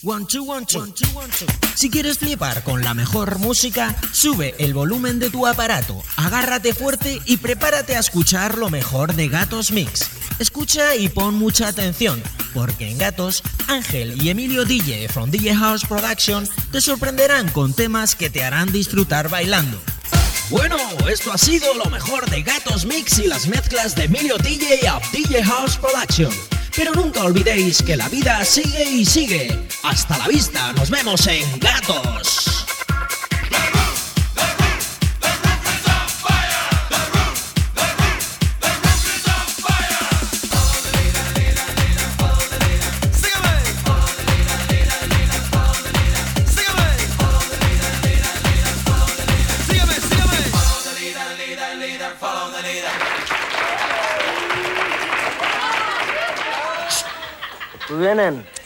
One, two, one, two. One, two, one, two. Si quieres flipar con la mejor música, sube el volumen de tu aparato, agárrate fuerte y prepárate a escuchar lo mejor de Gatos Mix. Escucha y pon mucha atención, porque en Gatos, Ángel y Emilio DJ from DJ House Production te sorprenderán con temas que te harán disfrutar bailando. Bueno, esto ha sido lo mejor de Gatos Mix y las mezclas de Emilio DJ of DJ House Production. Pero nunca olvidéis que la vida sigue y sigue. Hasta la vista, nos vemos en Gatos. Vienen.